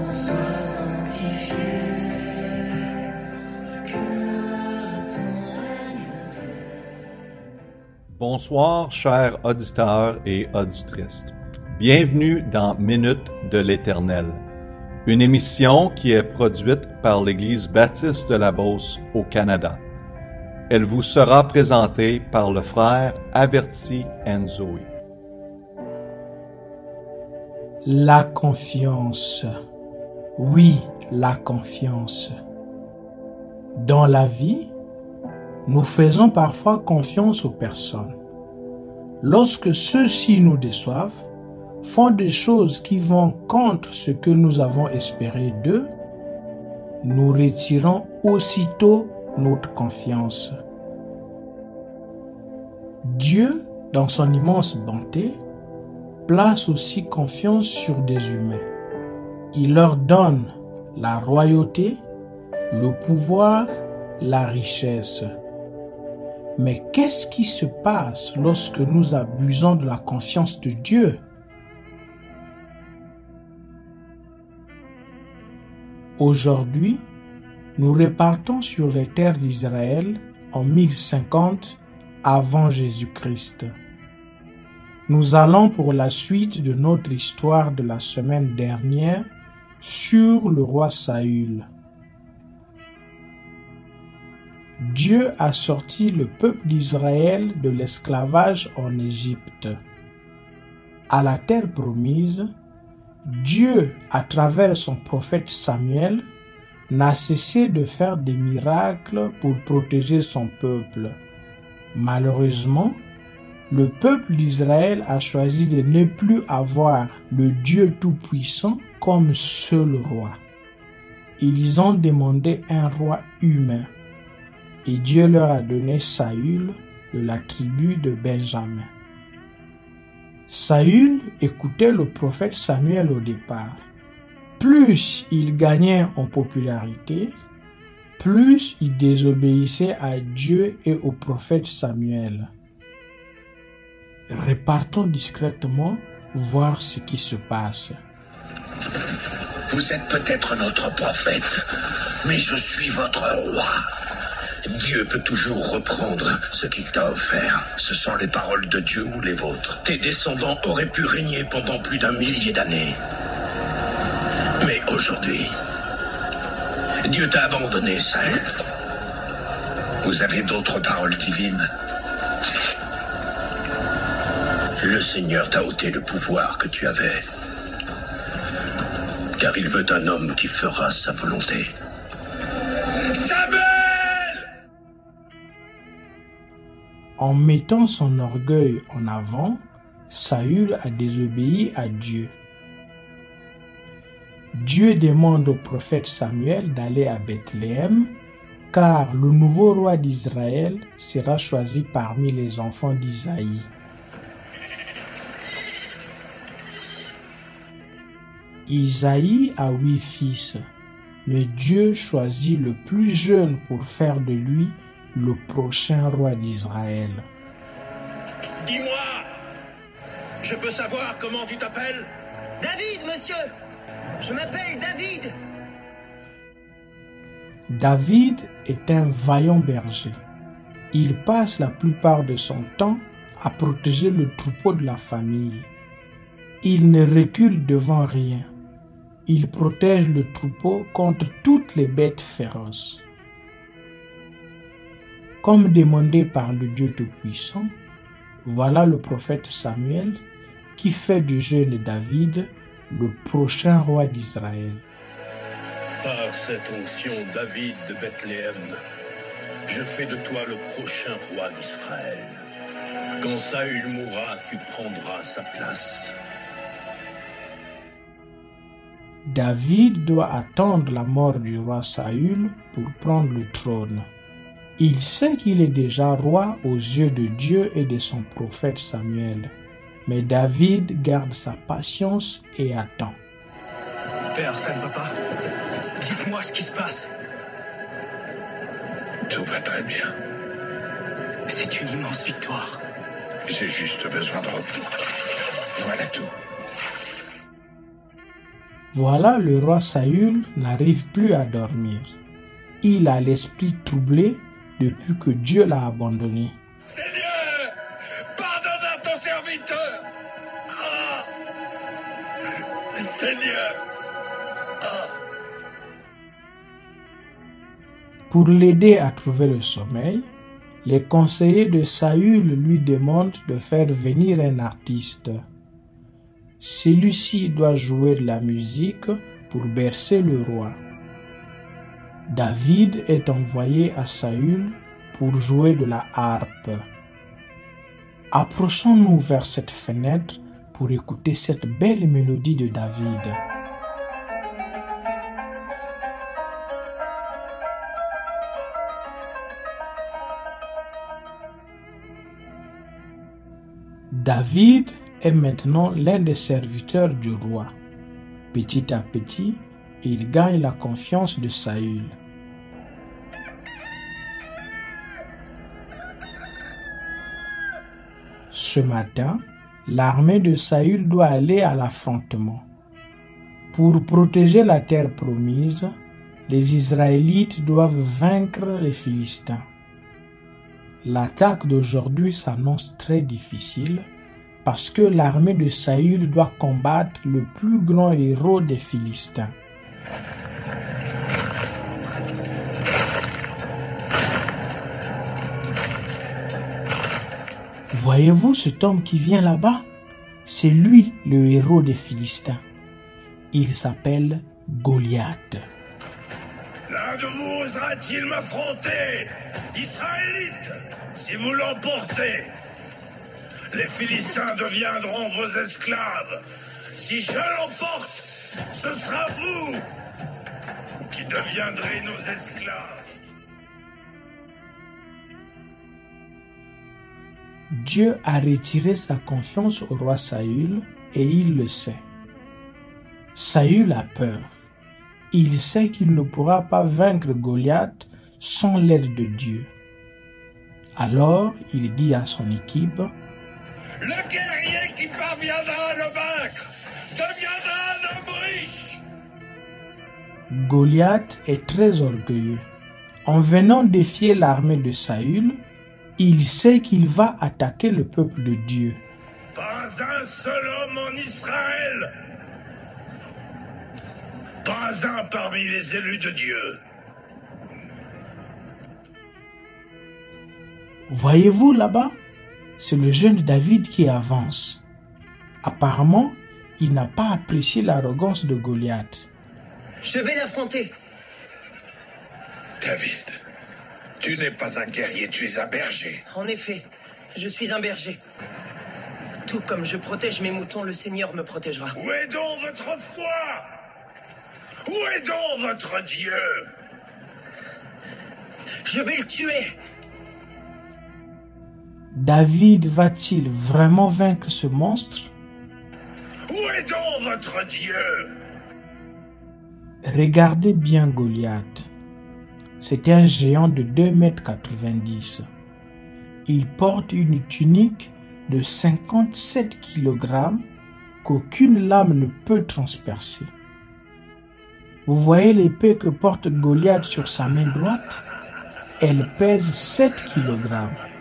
soit sanctifié, que ton règne vienne. Bonsoir, chers auditeurs et auditrices. Bienvenue dans Minutes de l'Éternel, une émission qui est produite par l'Église baptiste de la Beauce au Canada. Elle vous sera présentée par le frère Averti Enzoï. La confiance. Oui, la confiance. Dans la vie, nous faisons parfois confiance aux personnes. Lorsque ceux-ci nous déçoivent, font des choses qui vont contre ce que nous avons espéré d'eux, nous retirons aussitôt notre confiance. Dieu, dans son immense bonté, place aussi confiance sur des humains. Il leur donne la royauté, le pouvoir, la richesse. Mais qu'est-ce qui se passe lorsque nous abusons de la confiance de Dieu? Aujourd'hui, nous repartons sur les terres d'Israël en 1050 avant Jésus-Christ. Nous allons pour la suite de notre histoire de la semaine dernière sur le roi Saül. Dieu a sorti le peuple d'Israël de l'esclavage en Égypte. À la terre promise, Dieu, à travers son prophète Samuel, n'a cessé de faire des miracles pour protéger son peuple. Malheureusement, le peuple d'Israël a choisi de ne plus avoir le Dieu Tout-Puissant comme seul roi. Ils ont demandé un roi humain et Dieu leur a donné Saül de la tribu de Benjamin. Saül écoutait le prophète Samuel au départ. Plus il gagnait en popularité, plus il désobéissait à Dieu et au prophète Samuel. Repartons discrètement voir ce qui se passe. Vous êtes peut-être notre prophète, mais je suis votre roi. Dieu peut toujours reprendre ce qu'il t'a offert. Ce sont les paroles de Dieu ou les vôtres. Tes descendants auraient pu régner pendant plus d'1 millier d'années. Mais aujourd'hui, Dieu t'a abandonné, Saül. Vous avez d'autres paroles divines. Le Seigneur t'a ôté le pouvoir que tu avais, car il veut un homme qui fera sa volonté. Samuel! En mettant son orgueil en avant, Saül a désobéi à Dieu. Dieu demande au prophète Samuel d'aller à Bethléem, car le nouveau roi d'Israël sera choisi parmi les enfants d'Isaïe. Isaïe a 8 fils, mais Dieu choisit le plus jeune pour faire de lui le prochain roi d'Israël. Dis-moi, je peux savoir comment tu t'appelles? David, monsieur! Je m'appelle David! David est un vaillant berger. Il passe la plupart de son temps à protéger le troupeau de la famille. Il ne recule devant rien. Il protège le troupeau contre toutes les bêtes féroces. Comme demandé par le Dieu Tout-Puissant, voilà le prophète Samuel qui fait du jeune David le prochain roi d'Israël. Par cette onction, David de Bethléem, je fais de toi le prochain roi d'Israël. Quand Saül mourra, tu prendras sa place. David doit attendre la mort du roi Saül pour prendre le trône. Il sait qu'il est déjà roi aux yeux de Dieu et de son prophète Samuel. Mais David garde sa patience et attend. Père, ça ne va pas. Dites-moi ce qui se passe. Tout va très bien. C'est une immense victoire. J'ai juste besoin de repos. Voilà tout. Voilà, le roi Saül n'arrive plus à dormir. Il a l'esprit troublé depuis que Dieu l'a abandonné. Seigneur, pardonne à ton serviteur. Ah. Seigneur. Pour l'aider à trouver le sommeil, les conseillers de Saül lui demandent de faire venir un artiste. Celui-ci doit jouer de la musique pour bercer le roi. David est envoyé à Saül pour jouer de la harpe. Approchons-nous vers cette fenêtre pour écouter cette belle mélodie de David. David est maintenant l'un des serviteurs du roi. Petit à petit, il gagne la confiance de Saül. Ce matin, l'armée de Saül doit aller à l'affrontement. Pour protéger la terre promise, les Israélites doivent vaincre les Philistins. L'attaque d'aujourd'hui s'annonce très difficile parce que l'armée de Saül doit combattre le plus grand héros des Philistins. Voyez-vous cet homme qui vient là-bas? C'est lui le héros des Philistins. Il s'appelle Goliath. L'un de vous osera-t-il m'affronter, Israélites, si vous l'emportez? Les Philistins deviendront vos esclaves. Si je l'emporte, ce sera vous qui deviendrez nos esclaves. Dieu a retiré sa confiance au roi Saül et il le sait. Saül a peur. Il sait qu'il ne pourra pas vaincre Goliath sans l'aide de Dieu. Alors il dit à son équipe: Le guerrier qui parviendra à le vaincre deviendra un homme riche. Goliath est très orgueilleux. En venant défier l'armée de Saül, il sait qu'il va attaquer le peuple de Dieu. Pas un seul homme en Israël. Pas un parmi les élus de Dieu. Voyez-vous là-bas? C'est le jeune David qui avance. Apparemment, il n'a pas apprécié l'arrogance de Goliath. Je vais l'affronter. David, tu n'es pas un guerrier, tu es un berger. En effet, je suis un berger. Tout comme je protège mes moutons, le Seigneur me protégera. Où est donc votre foi? Où est donc votre Dieu? Je vais le tuer. David va-t-il vraiment vaincre ce monstre? Où est donc votre Dieu? Regardez bien Goliath. C'est un géant de 2,90 m. Il porte une tunique de 57 kg qu'aucune lame ne peut transpercer. Vous voyez l'épée que porte Goliath sur sa main droite? Elle pèse 7 kg.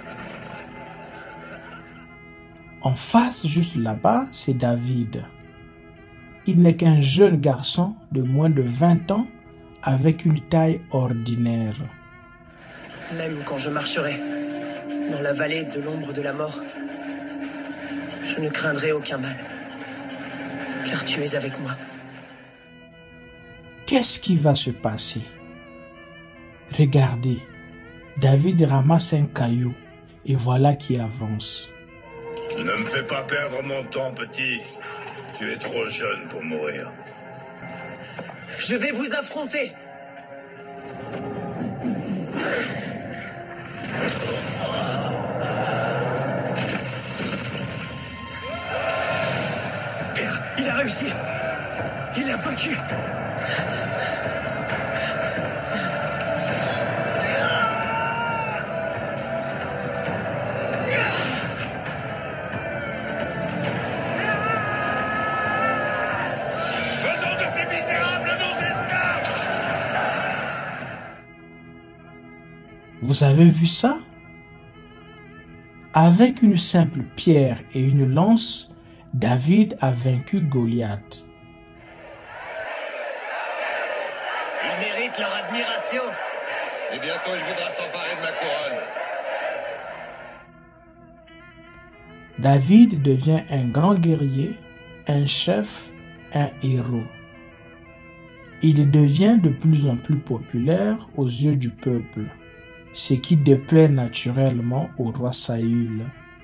En face, juste là-bas, c'est David. Il n'est qu'un jeune garçon de moins de 20 ans avec une taille ordinaire. Même quand je marcherai dans la vallée de l'ombre de la mort, je ne craindrai aucun mal, car tu es avec moi. Qu'est-ce qui va se passer? Regardez, David ramasse un caillou et voilà qu'il avance. Ne me fais pas perdre mon temps, petit. Tu es trop jeune pour mourir. Je vais vous affronter. Père, il a réussi. Il a vaincu. Faisons de ces Vous avez vu ça? Avec une simple pierre et une lance, David a vaincu Goliath. Ils méritent leur admiration. Et bientôt, il voudra s'emparer de ma couronne. David devient un grand guerrier, un chef, un héros. Il devient de plus en plus populaire aux yeux du peuple, ce qui déplaît naturellement au roi Saül.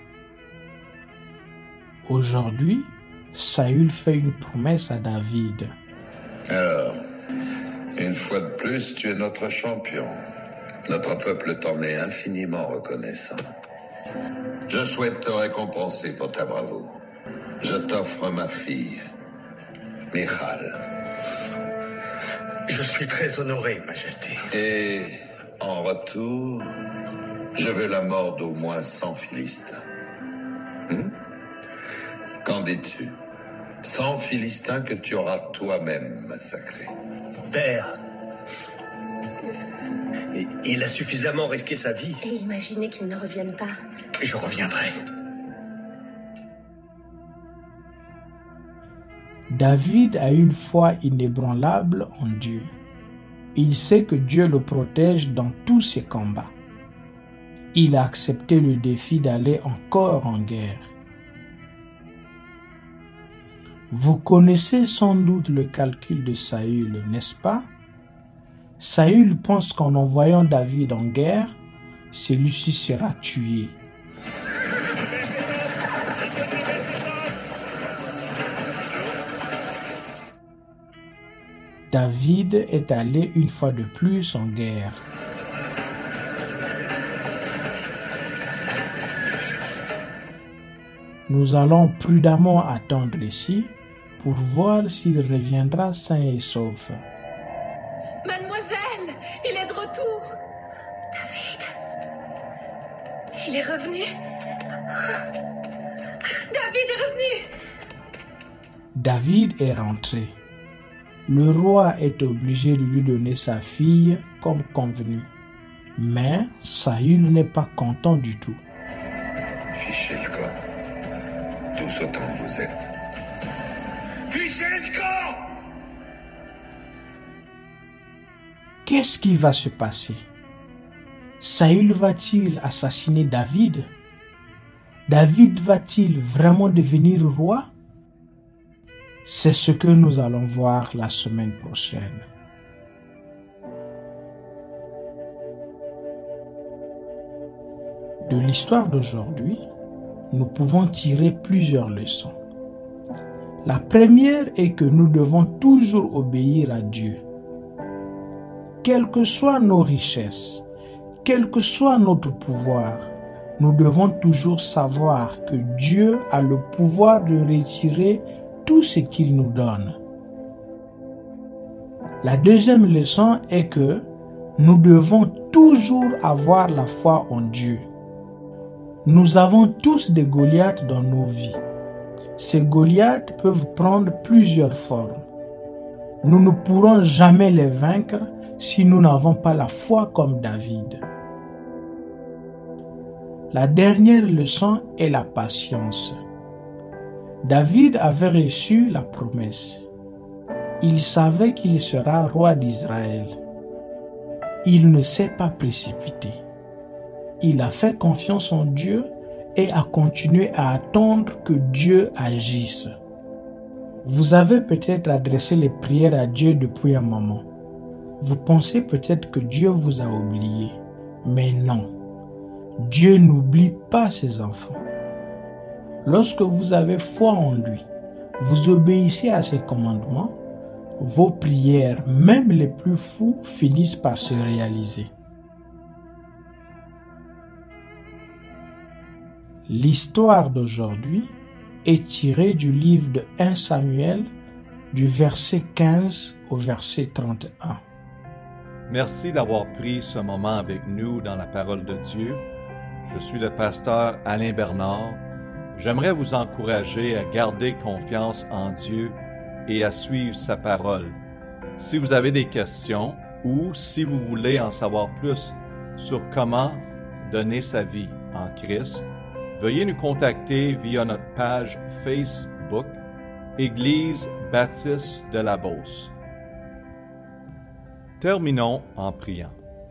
Aujourd'hui, Saül fait une promesse à David. Alors, une fois de plus, tu es notre champion. Notre peuple t'en est infiniment reconnaissant. Je souhaite te récompenser pour ta bravoure. Je t'offre ma fille, Michal. Je suis très honoré, Majesté. Et en retour, je veux la mort d'au moins 100 Philistins. Qu'en dis-tu? 100 Philistins que tu auras toi-même massacrés. Père, il a suffisamment risqué sa vie. Et imaginez qu'il ne revienne pas. Je reviendrai. David a une foi inébranlable en Dieu. Il sait que Dieu le protège dans tous ses combats. Il a accepté le défi d'aller encore en guerre. Vous connaissez sans doute le calcul de Saül, n'est-ce pas? Saül pense qu'en envoyant David en guerre, celui-ci sera tué. David est allé une fois de plus en guerre. Nous allons prudemment attendre ici pour voir s'il reviendra sain et sauf. Mademoiselle, il est de retour. David, il est revenu. David est revenu. David est rentré. Le roi est obligé de lui donner sa fille comme convenu. Mais Saül n'est pas content du tout. Fichez le camp. Tous autant que vous êtes. Fichez le camp! Qu'est-ce qui va se passer? Saül va-t-il assassiner David? David va-t-il vraiment devenir roi? C'est ce que nous allons voir la semaine prochaine. De l'histoire d'aujourd'hui, nous pouvons tirer plusieurs leçons. La première est que nous devons toujours obéir à Dieu. Quelles que soient nos richesses, quel que soit notre pouvoir, nous devons toujours savoir que Dieu a le pouvoir de retirer tout ce qu'il nous donne. La deuxième leçon est que nous devons toujours avoir la foi en Dieu. Nous avons tous des Goliaths dans nos vies. Ces Goliaths peuvent prendre plusieurs formes. Nous ne pourrons jamais les vaincre si nous n'avons pas la foi comme David. La dernière leçon est la patience. David avait reçu la promesse. Il savait qu'il sera roi d'Israël. Il ne s'est pas précipité. Il a fait confiance en Dieu et a continué à attendre que Dieu agisse. Vous avez peut-être adressé les prières à Dieu depuis un moment. Vous pensez peut-être que Dieu vous a oublié. Mais non. Dieu n'oublie pas ses enfants. Lorsque vous avez foi en lui, vous obéissez à ses commandements, vos prières, même les plus fous, finissent par se réaliser. L'histoire d'aujourd'hui est tirée du livre de 1 Samuel, du verset 15 au verset 31. Merci d'avoir pris ce moment avec nous dans la parole de Dieu. Je suis le pasteur Alain Bernard. J'aimerais vous encourager à garder confiance en Dieu et à suivre sa parole. Si vous avez des questions ou si vous voulez en savoir plus sur comment donner sa vie en Christ, veuillez nous contacter via notre page Facebook Église Baptiste de la Beauce. Terminons en priant.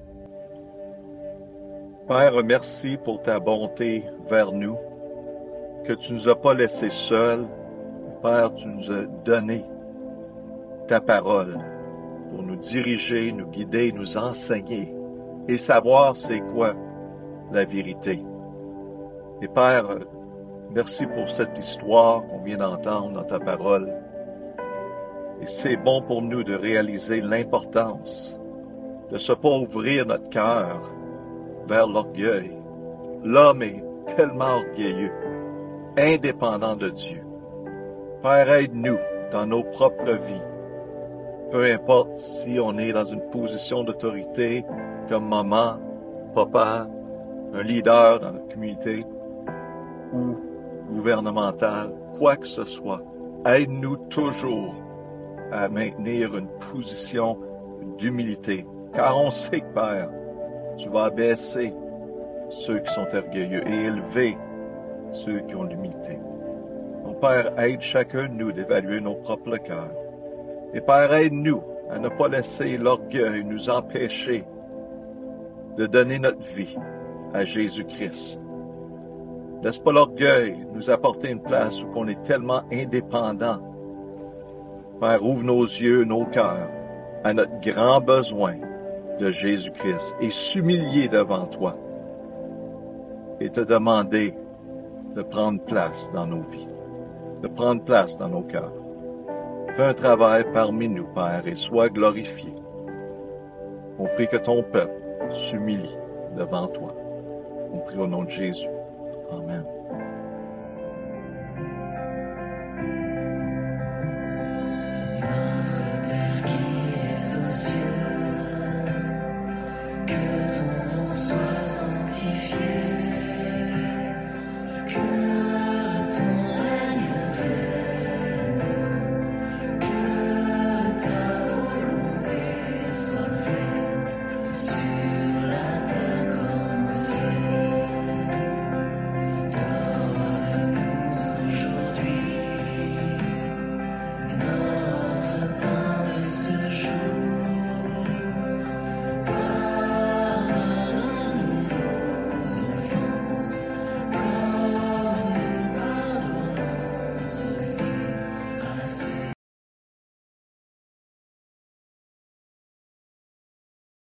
Père, merci pour ta bonté vers nous, que tu ne nous as pas laissés seuls. Père, tu nous as donné ta parole pour nous diriger, nous guider, nous enseigner et savoir c'est quoi la vérité. Et Père, merci pour cette histoire qu'on vient d'entendre dans ta parole. Et c'est bon pour nous de réaliser l'importance de ne pas ouvrir notre cœur vers l'orgueil. L'homme est tellement orgueilleux, indépendant de Dieu. Père, aide-nous dans nos propres vies. Peu importe si on est dans une position d'autorité comme maman, papa, un leader dans notre communauté ou gouvernemental, quoi que ce soit, aide-nous toujours à maintenir une position d'humilité. Car on sait que, Père, tu vas abaisser ceux qui sont orgueilleux et élever ceux qui ont l'humilité. Mon Père, aide chacun de nous d'évaluer nos propres cœurs. Et Père, aide-nous à ne pas laisser l'orgueil nous empêcher de donner notre vie à Jésus-Christ. Laisse pas l'orgueil nous apporter une place où on est tellement indépendant. Père, ouvre nos yeux, nos cœurs à notre grand besoin de Jésus-Christ et s'humilier devant toi et te demander de prendre place dans nos vies, de prendre place dans nos cœurs. Fais un travail parmi nous, Père, et sois glorifié. On prie que ton peuple s'humilie devant toi. On prie au nom de Jésus. Amen. Notre Père qui es aux cieux,